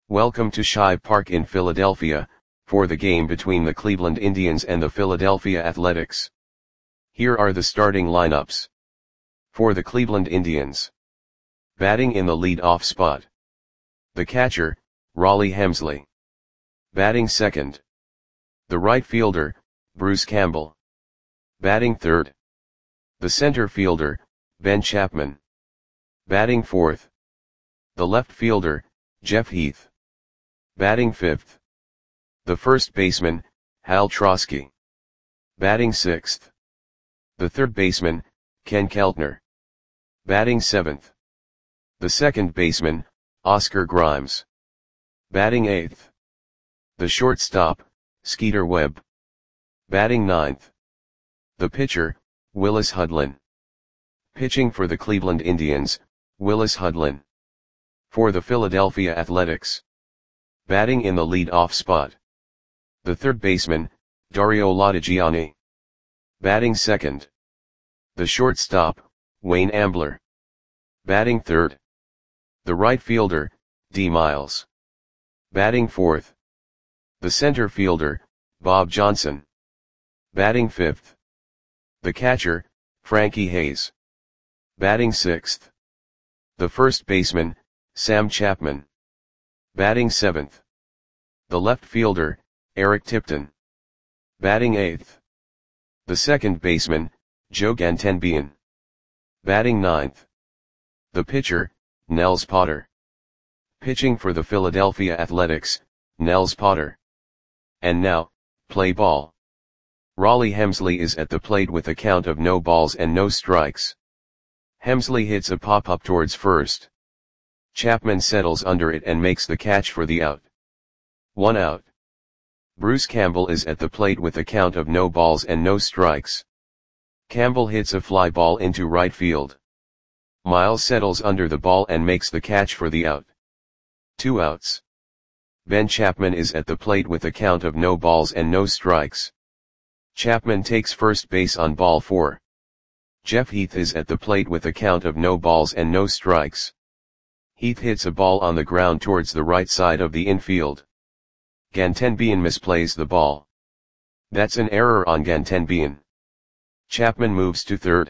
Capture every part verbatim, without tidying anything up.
Welcome to Shive Park in Philadelphia, for the game between the Cleveland Indians and the Philadelphia Athletics. Here are the starting lineups. For the Cleveland Indians. Batting in the lead-off spot. The catcher, Rollie Hemsley. Batting second. The right fielder, Bruce Campbell. Batting third. The center fielder, Ben Chapman. Batting fourth. The left fielder, Jeff Heath. Batting fifth. The first baseman, Hal Trosky. Batting sixth. The third baseman, Ken Keltner. Batting seventh. The second baseman, Oscar Grimes. Batting eighth. The shortstop, Skeeter Webb. Batting ninth. The pitcher, Willis Hudlin. Pitching for the Cleveland Indians, Willis Hudlin. For the Philadelphia Athletics. Batting in the lead-off spot. The third baseman, Dario Lodigiani. Batting second. The shortstop, Wayne Ambler. Batting third. The right fielder, D. Miles. Batting fourth. The center fielder, Bob Johnson. Batting fifth. The catcher, Frankie Hayes. Batting sixth. The first baseman, Sam Chapman. Batting seventh. The left fielder, Eric Tipton. Batting eighth. The second baseman, Joe Gantenbein. Batting ninth. The pitcher, Nels Potter. Pitching for the Philadelphia Athletics, Nels Potter. And now, play ball. Rollie Hemsley is at the plate with a count of no balls and no strikes. Hemsley hits a pop-up towards first. Chapman settles under it and makes the catch for the out. One out. Bruce Campbell is at the plate with a count of no balls and no strikes. Campbell hits a fly ball into right field. Miles settles under the ball and makes the catch for the out. Two outs. Ben Chapman is at the plate with a count of no balls and no strikes. Chapman takes first base on ball four. Jeff Heath is at the plate with a count of no balls and no strikes. Heath hits a ball on the ground towards the right side of the infield. Gantenbein misplays the ball. That's an error on Gantenbein. Chapman moves to third.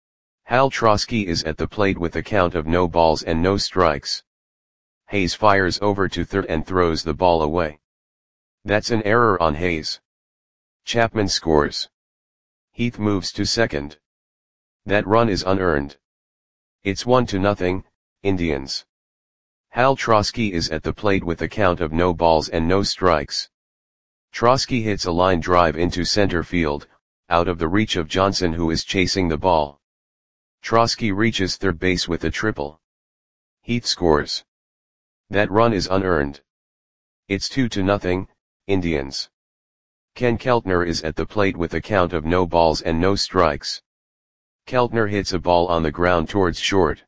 Hal Trosky is at the plate with a count of no balls and no strikes. Hayes fires over to third and throws the ball away. That's an error on Hayes. Chapman scores. Heath moves to second. That run is unearned. It's one to nothing, Indians. Hal Trosky is at the plate with a count of no balls and no strikes. Trosky hits a line drive into center field, out of the reach of Johnson who is chasing the ball. Trosky reaches third base with a triple. Heath scores. That run is unearned. It's two to nothing, Indians. Ken Keltner is at the plate with a count of no balls and no strikes. Keltner hits a ball on the ground towards short.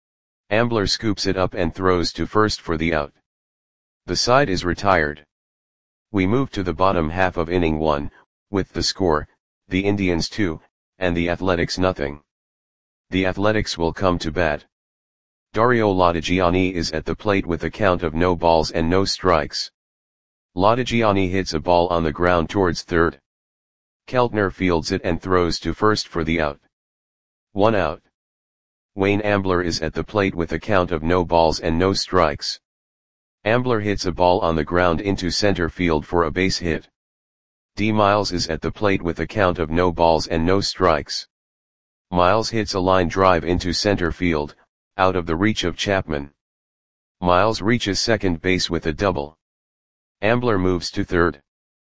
Ambler scoops it up and throws to first for the out. The side is retired. We move to the bottom half of inning one, with the score, the Indians two, and the Athletics nothing. The Athletics will come to bat. Dario Lodigiani is at the plate with a count of no balls and no strikes. Lodigiani hits a ball on the ground towards third. Keltner fields it and throws to first for the out. One out. Wayne Ambler is at the plate with a count of no balls and no strikes. Ambler hits a ball on the ground into center field for a base hit. D. Miles is at the plate with a count of no balls and no strikes. Miles hits a line drive into center field, out of the reach of Chapman. Miles reaches second base with a double. Ambler moves to third.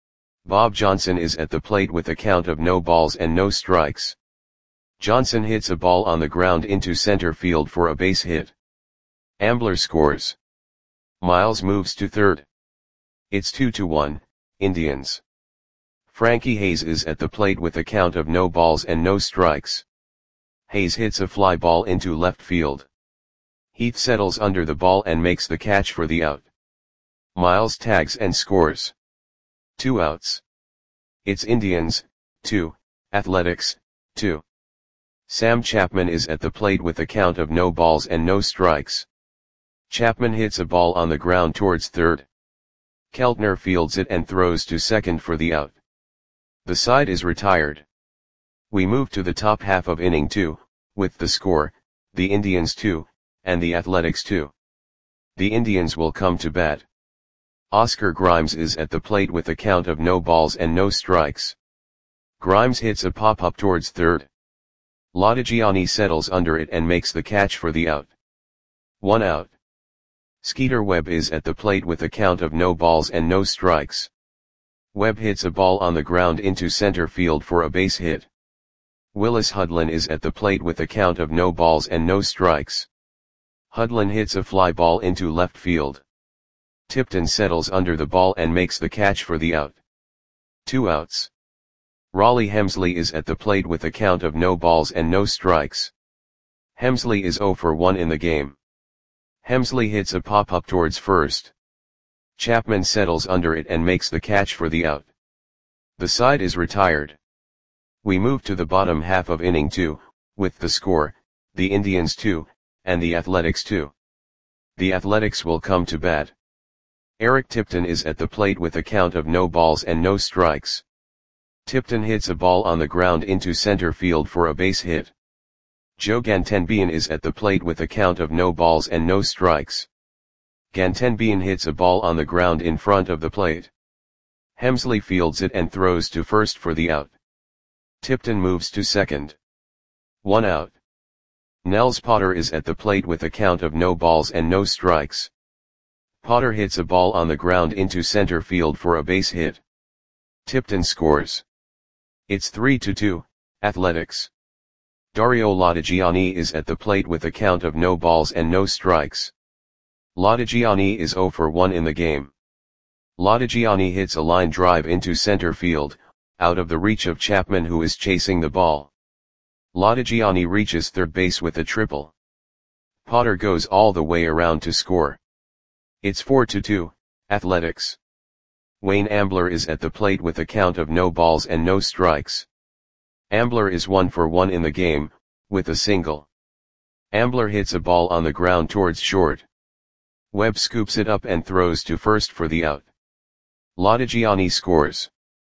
Bob Johnson is at the plate with a count of no balls and no strikes. Johnson hits a ball on the ground into center field for a base hit. Ambler scores. Miles moves to third. It's two to one, Indians. Frankie Hayes is at the plate with a count of no balls and no strikes. Hayes hits a fly ball into left field. Heath settles under the ball and makes the catch for the out. Miles tags and scores. Two outs. It's Indians, two, Athletics, two. Sam Chapman is at the plate with a count of no balls and no strikes. Chapman hits a ball on the ground towards third. Keltner fields it and throws to second for the out. The side is retired. We move to the top half of inning two, with the score, the Indians two, and the Athletics two. The Indians will come to bat. Oscar Grimes is at the plate with a count of no balls and no strikes. Grimes hits a pop-up towards third. Lodigiani settles under it and makes the catch for the out. One out. Skeeter Webb is at the plate with a count of no balls and no strikes. Webb hits a ball on the ground into center field for a base hit. Willis Hudlin is at the plate with a count of no balls and no strikes. Hudlin hits a fly ball into left field. Tipton settles under the ball and makes the catch for the out. Two outs. Raleigh Hemsley is at the plate with a count of no balls and no strikes. Hemsley is oh for one in the game. Hemsley hits a pop-up towards first. Chapman settles under it and makes the catch for the out. The side is retired. We move to the bottom half of inning two, with the score, the Indians two, and the Athletics two. The Athletics will come to bat. Eric Tipton is at the plate with a count of no balls and no strikes. Tipton hits a ball on the ground into center field for a base hit. Joe Gantenbean is at the plate with a count of no balls and no strikes. Gantenbean hits a ball on the ground in front of the plate. Hemsley fields it and throws to first for the out. Tipton moves to second. One out. Nels Potter is at the plate with a count of no balls and no strikes. Potter hits a ball on the ground into center field for a base hit. Tipton scores. It's three to two, Athletics. Dario Lodigiani is at the plate with a count of no balls and no strikes. Lodigiani is oh for one in the game. Lodigiani hits a line drive into center field, out of the reach of Chapman who is chasing the ball. Lodigiani reaches third base with a triple. Potter goes all the way around to score. It's four to two, Athletics. Wayne Ambler is at the plate with a count of no balls and no strikes. Ambler is one for one in the game, with a single. Ambler hits a ball on the ground towards short. Webb scoops it up and throws to first for the out. Lodigiani scores.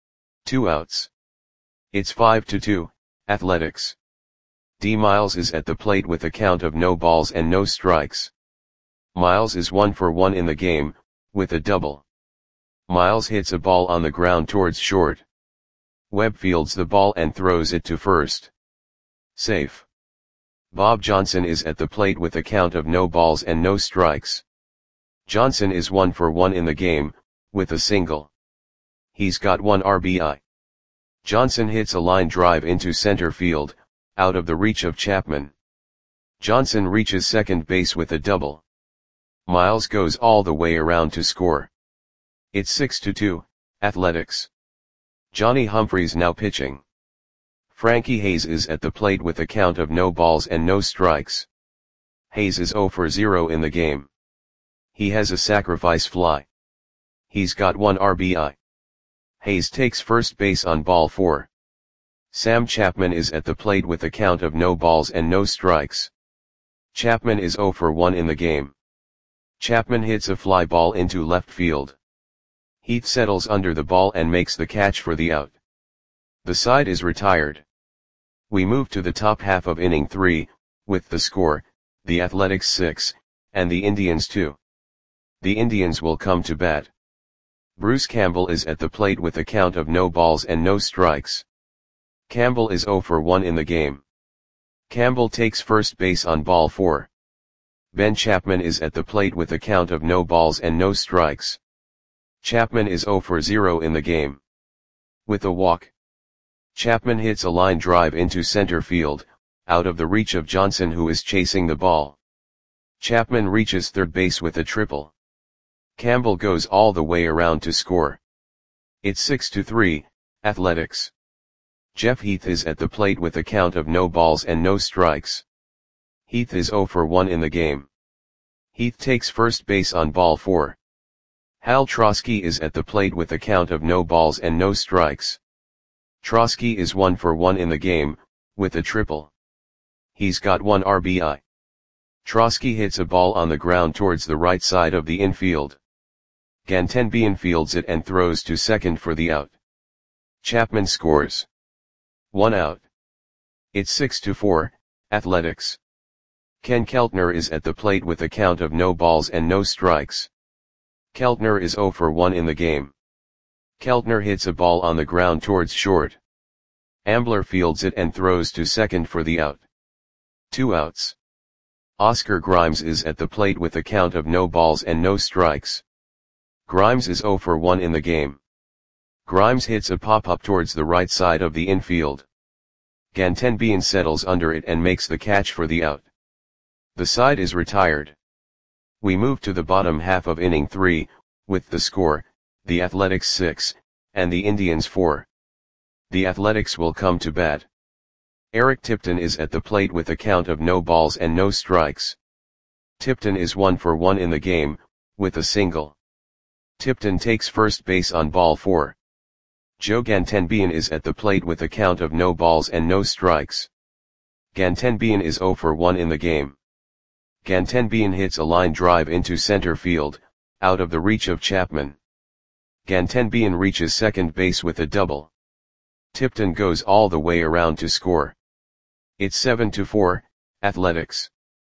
Two outs. It's five to two, Athletics. D. Miles is at the plate with a count of no balls and no strikes. Miles is one for one in the game, with a double. Miles hits a ball on the ground towards short. Webb fields the ball and throws it to first. Safe. Bob Johnson is at the plate with a count of no balls and no strikes. Johnson is one for one in the game, with a single. He's got one R B I. Johnson hits a line drive into center field, out of the reach of Chapman. Johnson reaches second base with a double. Miles goes all the way around to score. It's six to two, Athletics. Johnny Humphreys now pitching. Frankie Hayes is at the plate with a count of no balls and no strikes. Hayes is oh for zero in the game. He has a sacrifice fly. He's got one R B I. Hayes takes first base on ball four. Sam Chapman is at the plate with a count of no balls and no strikes. Chapman is oh for one in the game. Chapman hits a fly ball into left field. Heath settles under the ball and makes the catch for the out. The side is retired. We move to the top half of inning three, with the score, the Athletics six, and the Indians two. The Indians will come to bat. Bruce Campbell is at the plate with a count of no balls and no strikes. Campbell is oh for one in the game. Campbell takes first base on ball four. Ben Chapman is at the plate with a count of no balls and no strikes. Chapman is oh for zero in the game. With a walk. Chapman hits a line drive into center field, out of the reach of Johnson who is chasing the ball. Chapman reaches third base with a triple. Campbell goes all the way around to score. It's six to three, Athletics. Jeff Heath is at the plate with a count of no balls and no strikes. Heath is oh for one in the game. Heath takes first base on ball four. Hal Trosky is at the plate with a count of no balls and no strikes. Trosky is one for one in the game, with a triple. He's got one R B I. Trotsky hits a ball on the ground towards the right side of the infield. Gantenbian fields it and throws to second for the out. Chapman scores. One out. It's six to four, Athletics. Ken Keltner is at the plate with a count of no balls and no strikes. Keltner is zero for one in the game. Keltner hits a ball on the ground towards short. Ambler fields it and throws to second for the out. Two outs. Oscar Grimes is at the plate with a count of no balls and no strikes. Grimes is zero for one in the game. Grimes hits a pop-up towards the right side of the infield. Gantenbian settles under it and makes the catch for the out. The side is retired. We move to the bottom half of inning three, with the score, the Athletics six, and the Indians four. The Athletics will come to bat. Eric Tipton is at the plate with a count of no balls and no strikes. Tipton is one for one in the game, with a single. Tipton takes first base on ball four. Joe Gantenbian is at the plate with a count of no balls and no strikes. Gantenbian is zero for one in the game. Gantenbian hits a line drive into center field, out of the reach of Chapman. Gantenbian reaches second base with a double. Tipton goes all the way around to score. It's seven to four, Athletics.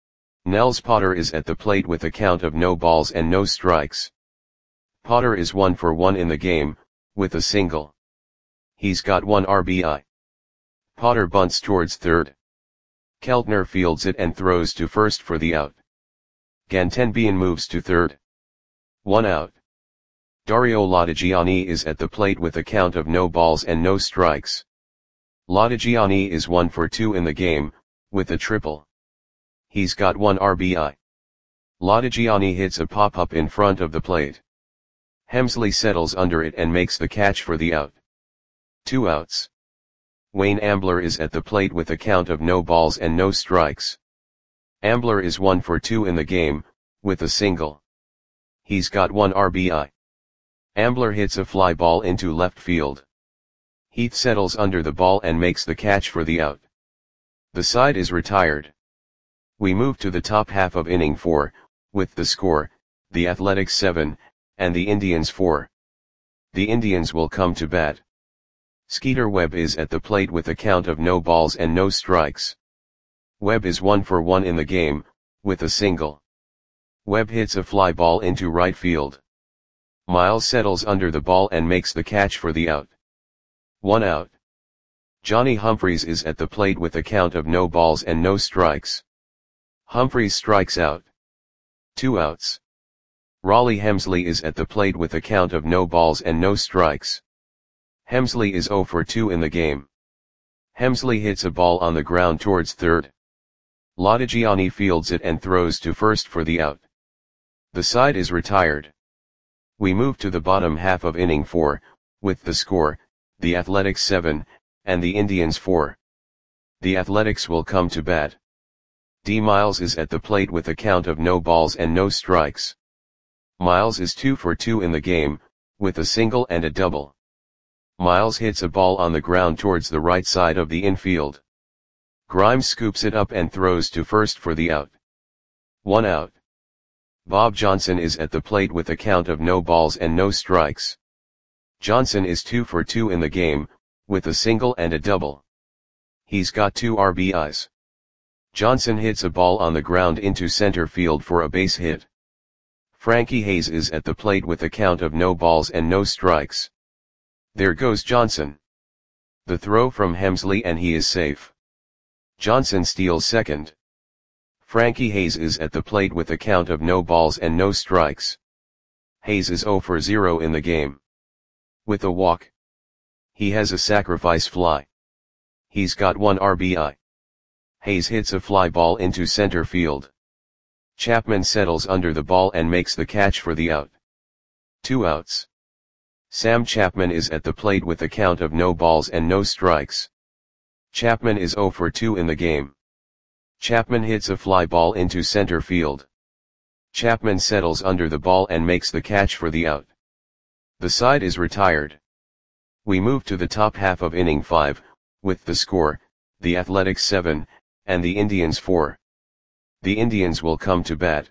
Nels Potter is at the plate with a count of no balls and no strikes. Potter is one for one in the game, with a single. He's got one R B I. Potter bunts towards third. Keltner fields it and throws to first for the out. Gantenbian moves to third. One out. Dario Latigiani is at the plate with a count of no balls and no strikes. Latigiani is one for two in the game, with a triple. He's got one R B I. Latigiani hits a pop-up in front of the plate. Hemsley settles under it and makes the catch for the out. Two outs. Wayne Ambler is at the plate with a count of no balls and no strikes. Ambler is one for two in the game, with a single. He's got one R B I. Ambler hits a fly ball into left field. Heath settles under the ball and makes the catch for the out. The side is retired. We move to the top half of inning four, with the score, the Athletics seven, and the Indians four. The Indians will come to bat. Skeeter Webb is at the plate with a count of no balls and no strikes. Webb is one for one in the game, with a single. Webb hits a fly ball into right field. Miles settles under the ball and makes the catch for the out. One out. Johnny Humphreys is at the plate with a count of no balls and no strikes. Humphreys strikes out. Two outs. Raleigh Hemsley is at the plate with a count of no balls and no strikes. Hemsley is zero for two in the game. Hemsley hits a ball on the ground towards third. Latigiani fields it and throws to first for the out. The side is retired. We move to the bottom half of inning four, with the score, the Athletics seven, and the Indians four. The Athletics will come to bat. D. Miles is at the plate with a count of no balls and no strikes. Miles is two for two in the game, with a single and a double. Miles hits a ball on the ground towards the right side of the infield. Grimes scoops it up and throws to first for the out. One out. Bob Johnson is at the plate with a count of no balls and no strikes. Johnson is two for two in the game, with a single and a double. He's got two R B Is. Johnson hits a ball on the ground into center field for a base hit. Frankie Hayes is at the plate with a count of no balls and no strikes. There goes Johnson. The throw from Hemsley and he is safe. Johnson steals second. Frankie Hayes is at the plate with a count of no balls and no strikes. Hayes is zero for zero in the game. With a walk. He has a sacrifice fly. He's got one R B I. Hayes hits a fly ball into center field. Chapman settles under the ball and makes the catch for the out. Two outs. Sam Chapman is at the plate with a count of no balls and no strikes. Chapman is zero for two in the game. Chapman hits a fly ball into center field. Chapman settles under the ball and makes the catch for the out. The side is retired. We move to the top half of inning five, with the score, the Athletics seven, and the Indians four. the Indians will come to bat.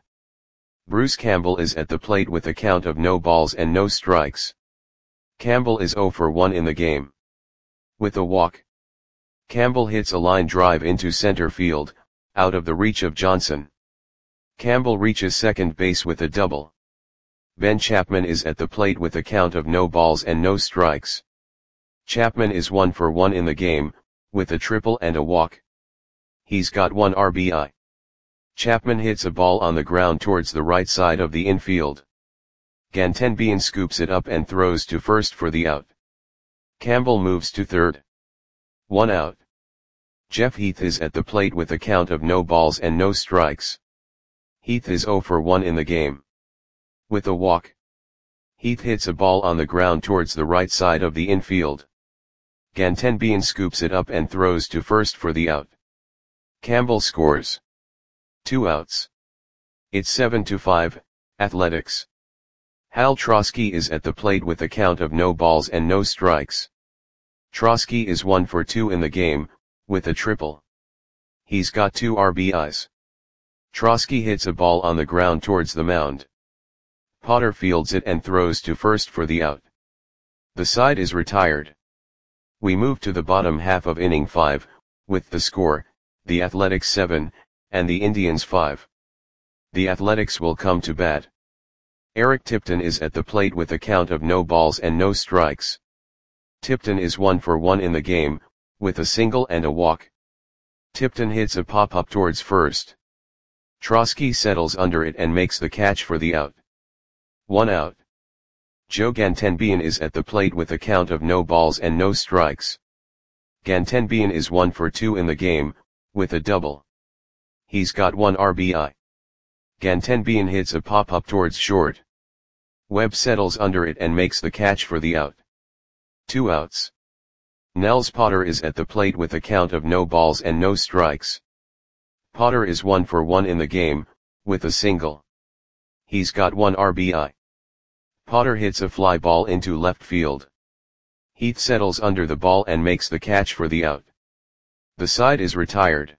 Bruce Campbell is at the plate with a count of no balls and no strikes. Campbell is zero for one in the game. With a walk, Campbell hits a line drive into center field, out of the reach of Johnson. Campbell reaches second base with a double. Ben Chapman is at the plate with a count of no balls and no strikes. Chapman is one for one in the game, with a triple and a walk. He's got one R B I. Chapman hits a ball on the ground towards the right side of the infield. Gantenbein scoops it up and throws to first for the out. Campbell moves to third. One out. Jeff Heath is at the plate with a count of no balls and no strikes. Heath is zero for one in the game. With a walk, Heath hits a ball on the ground towards the right side of the infield. Gantenbein scoops it up and throws to first for the out. Campbell scores. Two outs. It's seven to five, Athletics. Hal Trosky is at the plate with a count of no balls and no strikes. Trosky is one for two in the game, with a triple. He's got two R B Is. Trosky hits a ball on the ground towards the mound. Potter fields it and throws to first for the out. The side is retired. We move to the bottom half of inning five, with the score, the Athletics seven, and the Indians five. The Athletics will come to bat. Eric Tipton is at the plate with a count of no balls and no strikes. Tipton is one for one in the game, with a single and a walk. Tipton hits a pop-up towards first. Trosky settles under it and makes the catch for the out. One out. Joe Gantenbein is at the plate with a count of no balls and no strikes. Gantenbein is one for two in the game, with a double. He's got one R B I. Gantenbein hits a pop-up towards short. Webb settles under it and makes the catch for the out. Two outs. Nels Potter is at the plate with a count of no balls and no strikes. Potter is one for one in the game, with a single. He's got one R B I. Potter hits a fly ball into left field. Heath settles under the ball and makes the catch for the out. The side is retired.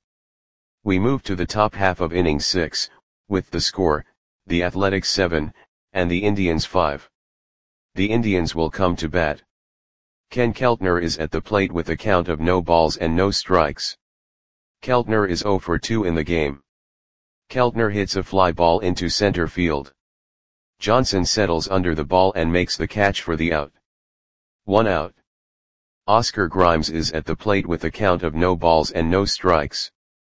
We move to the top half of inning six, with the score, the Athletics seven, and the Indians five. The Indians will come to bat. Ken Keltner is at the plate with a count of no balls and no strikes. Keltner is zero for two in the game. Keltner hits a fly ball into center field. Johnson settles under the ball and makes the catch for the out. One out. Oscar Grimes is at the plate with a count of no balls and no strikes.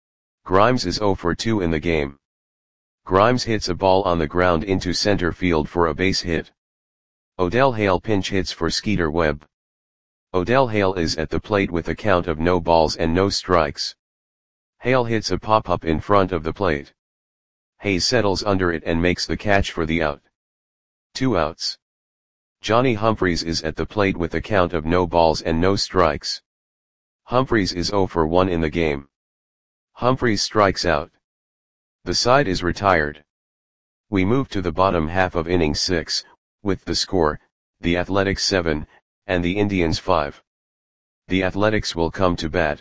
Grimes is zero for two in the game. Grimes hits a ball on the ground into center field for a base hit. Odell Hale pinch hits for Skeeter Webb. Odell Hale is at the plate with a count of no balls and no strikes. Hale hits a pop-up in front of the plate. Hayes settles under it and makes the catch for the out. Two outs. Johnny Humphreys is at the plate with a count of no balls and no strikes. Humphreys is zero for one in the game. Humphreys strikes out. The side is retired. We move to the bottom half of inning six, with the score, the Athletics seven, and the Indians five. The Athletics will come to bat.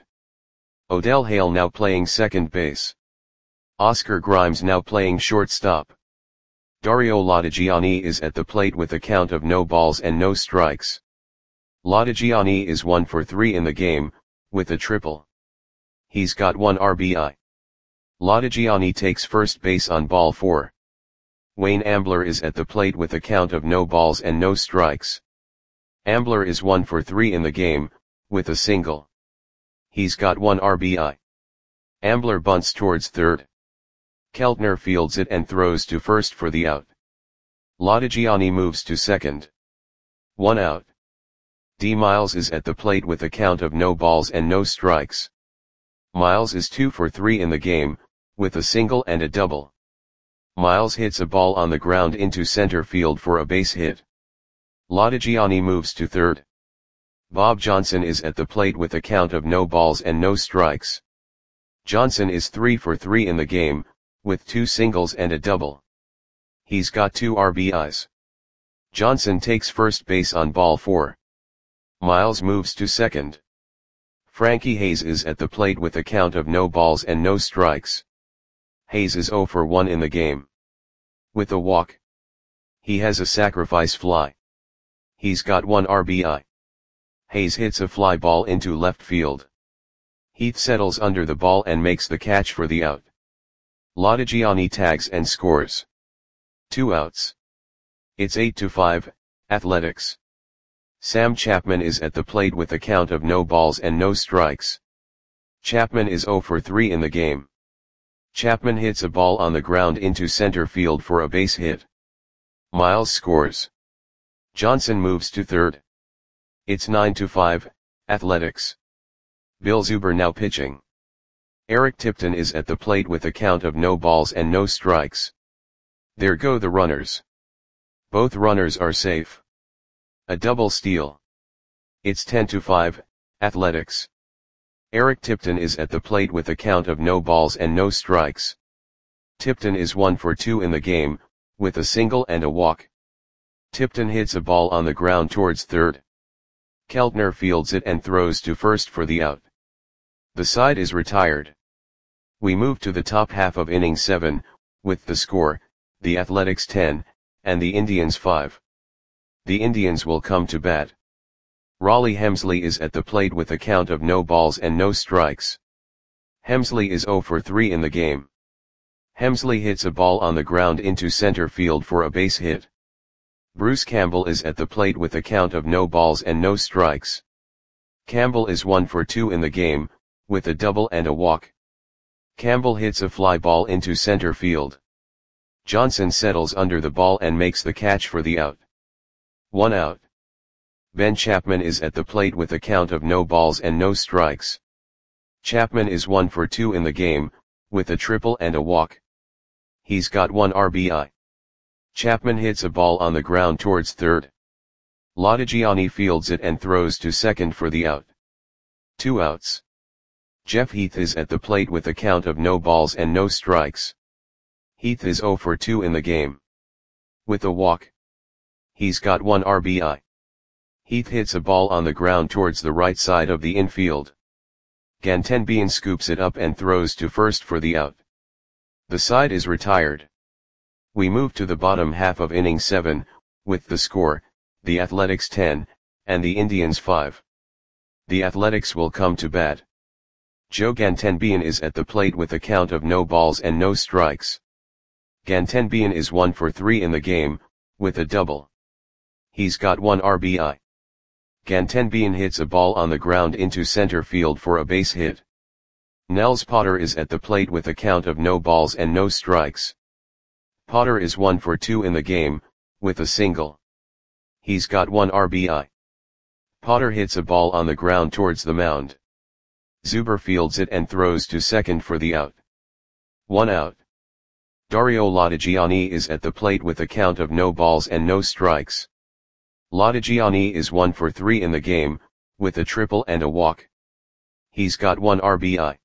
Odell Hale now playing second base. Oscar Grimes now playing shortstop. Dario Lodigiani is at the plate with a count of no balls and no strikes. Lodigiani is one for three in the game, with a triple. He's got one R B I. Lodigiani takes first base on ball four. Wayne Ambler is at the plate with a count of no balls and no strikes. Ambler is one for three in the game, with a single. He's got one R B I. Ambler bunts towards third. Keltner fields it and throws to first for the out. Lodigiani moves to second. One out. D. Miles is at the plate with a count of no balls and no strikes. Miles is two for three in the game, with a single and a double. Miles hits a ball on the ground into center field for a base hit. Lodigiani moves to third. Bob Johnson is at the plate with a count of no balls and no strikes. Johnson is three for three in the game, with two singles and a double. He's got two R B Is. Johnson takes first base on ball four. Miles moves to second. Frankie Hayes is at the plate with a count of no balls and no strikes. Hayes is zero for one in the game. With a walk. He has a sacrifice fly. He's got one R B I. Hayes hits a fly ball into left field. Heath settles under the ball and makes the catch for the out. Lodigiani tags and scores. Two outs. It's eight to five, Athletics. Sam Chapman is at the plate with a count of no balls and no strikes. Chapman is zero for three in the game. Chapman hits a ball on the ground into center field for a base hit. Miles scores. Johnson moves to third. It's nine to five, Athletics. Bill Zuber now pitching. Eric Tipton is at the plate with a count of no balls and no strikes. There go the runners. Both runners are safe. A double steal. It's ten to five, Athletics. Eric Tipton is at the plate with a count of no balls and no strikes. Tipton is one for two in the game, with a single and a walk. Tipton hits a ball on the ground towards third. Keltner fields it and throws to first for the out. The side is retired. We move to the top half of inning seven, with the score, the Athletics ten, and the Indians five. The Indians will come to bat. Raleigh Hemsley is at the plate with a count of no balls and no strikes. Hemsley is zero for three in the game. Hemsley hits a ball on the ground into center field for a base hit. Bruce Campbell is at the plate with a count of no balls and no strikes. Campbell is one for two in the game, with a double and a walk. Campbell hits a fly ball into center field. Johnson settles under the ball and makes the catch for the out. One out. Ben Chapman is at the plate with a count of no balls and no strikes. Chapman is one for two in the game, with a triple and a walk. He's got one R B I. Chapman hits a ball on the ground towards third. Lodigiani fields it and throws to second for the out. Two outs. Jeff Heath is at the plate with a count of no balls and no strikes. Heath is zero for two in the game. With a walk. He's got one R B I. Heath hits a ball on the ground towards the right side of the infield. Gantenbein scoops it up and throws to first for the out. The side is retired. We move to the bottom half of inning seven, with the score, the Athletics ten, and the Indians five. The Athletics will come to bat. Joe Gantenbein is at the plate with a count of no balls and no strikes. Gantenbein is one for three in the game, with a double. He's got one R B I. Gantenbein hits a ball on the ground into center field for a base hit. Nels Potter is at the plate with a count of no balls and no strikes. Potter is one for two in the game, with a single. He's got one R B I. Potter hits a ball on the ground towards the mound. Zuber fields it and throws to second for the out. One out. Dario Lodigiani is at the plate with a count of no balls and no strikes. Lodigiani is one for three in the game, with a triple and a walk. He's got one R B I.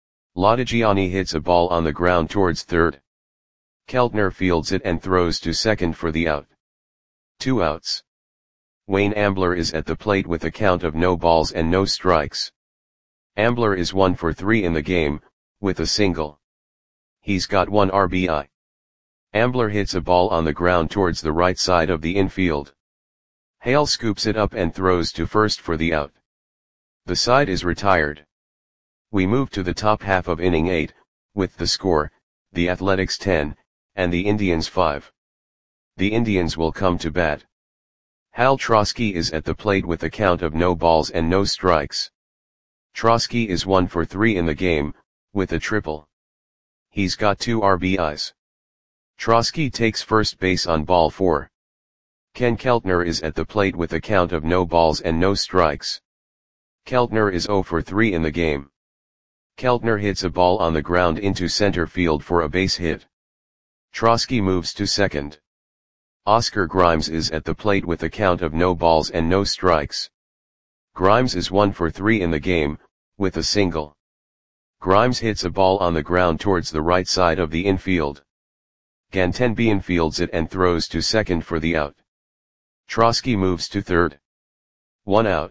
Lodigiani hits a ball on the ground towards third. Keltner fields it and throws to second for the out. Two outs. Wayne Ambler is at the plate with a count of no balls and no strikes. Ambler is one for three in the game, with a single. He's got one R B I. Ambler hits a ball on the ground towards the right side of the infield. Hale scoops it up and throws to first for the out. The side is retired. We move to the top half of inning eight, with the score, the Athletics ten, and the Indians five. The Indians will come to bat. Hal Trosky is at the plate with a count of no balls and no strikes. Trosky is one for three in the game, with a triple. He's got two R B Is. Trosky takes first base on ball four. Ken Keltner is at the plate with a count of no balls and no strikes. Keltner is zero for three in the game. Keltner hits a ball on the ground into center field for a base hit. Trosky moves to second. Oscar Grimes is at the plate with a count of no balls and no strikes. Grimes is one for three in the game, with a single. Grimes hits a ball on the ground towards the right side of the infield. Gantenbein fields it and throws to second for the out. Trosky moves to third. One out.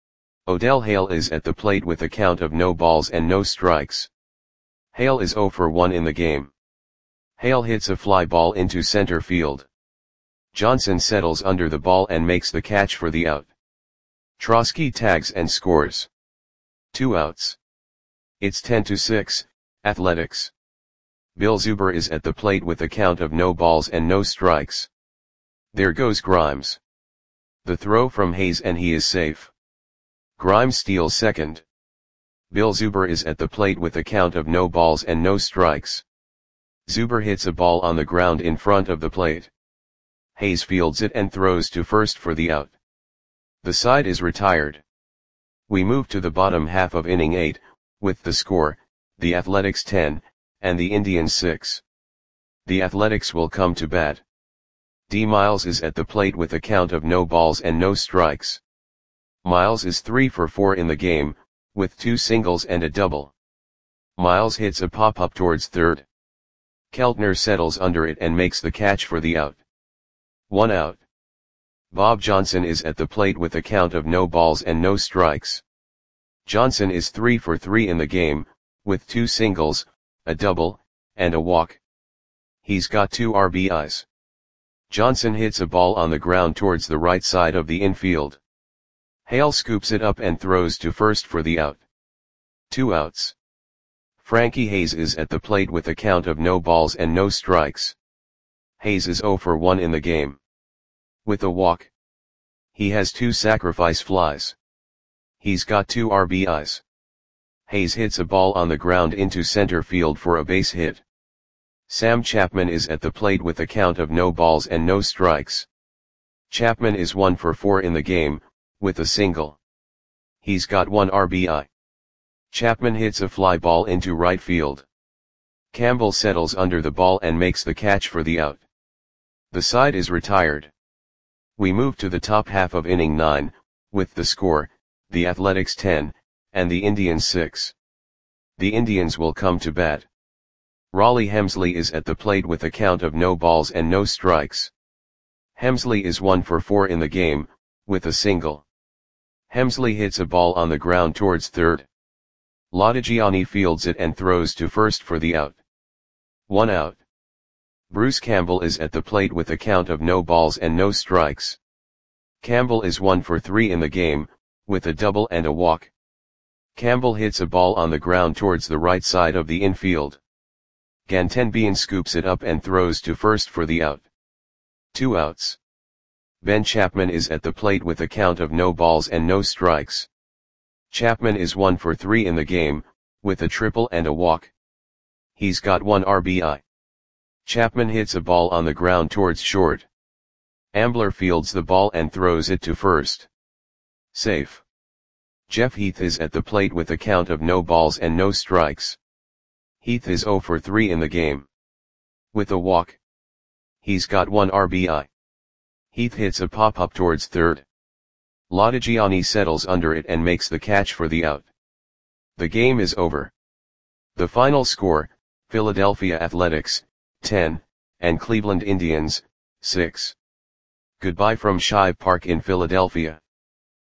Odell Hale is at the plate with a count of no balls and no strikes. Hale is zero for one in the game. Hale hits a fly ball into center field. Johnson settles under the ball and makes the catch for the out. Trosky tags and scores. Two outs. It's ten to six, Athletics. Bill Zuber is at the plate with a count of no balls and no strikes. There goes Grimes. The throw from Hayes and he is safe. Grimes steals second. Bill Zuber is at the plate with a count of no balls and no strikes. Zuber hits a ball on the ground in front of the plate. Hayes fields it and throws to first for the out. The side is retired. We move to the bottom half of inning eight, with the score, the Athletics ten, and the Indians six. The Athletics will come to bat. D. Miles is at the plate with a count of no balls and no strikes. Miles is three for four in the game, with two singles and a double. Miles hits a pop-up towards third. Keltner settles under it and makes the catch for the out. One out. Bob Johnson is at the plate with a count of no balls and no strikes. Johnson is three for three in the game, with two singles, a double, and a walk. He's got two R B Is. Johnson hits a ball on the ground towards the right side of the infield. Hale scoops it up and throws to first for the out. Two outs. Frankie Hayes is at the plate with a count of no balls and no strikes. Hayes is zero for one in the game. With a walk. He has two sacrifice flies. He's got two R B Is. Hayes hits a ball on the ground into center field for a base hit. Sam Chapman is at the plate with a count of no balls and no strikes. Chapman is one for four in the game, with a single. He's got one R B I. Chapman hits a fly ball into right field. Campbell settles under the ball and makes the catch for the out. The side is retired. We move to the top half of inning nine, with the score, the Athletics ten, and the Indians six. The Indians will come to bat. Raleigh Hemsley is at the plate with a count of no balls and no strikes. Hemsley is one for four in the game, with a single. Hemsley hits a ball on the ground towards third. Lodigiani fields it and throws to first for the out. One out. Bruce Campbell is at the plate with a count of no balls and no strikes. Campbell is one for three in the game, with a double and a walk. Campbell hits a ball on the ground towards the right side of the infield. Gantenbein scoops it up and throws to first for the out. Two outs. Ben Chapman is at the plate with a count of no balls and no strikes. Chapman is one for three in the game, with a triple and a walk. He's got one R B I. Chapman hits a ball on the ground towards short. Ambler fields the ball and throws it to first. Safe. Jeff Heath is at the plate with a count of no balls and no strikes. Heath is zero for three in the game. With a walk. He's got one R B I. Heath hits a pop-up towards third. Lodigiani settles under it and makes the catch for the out. The game is over. The final score, Philadelphia Athletics, ten, and Cleveland Indians, six. Goodbye from Shibe Park in Philadelphia.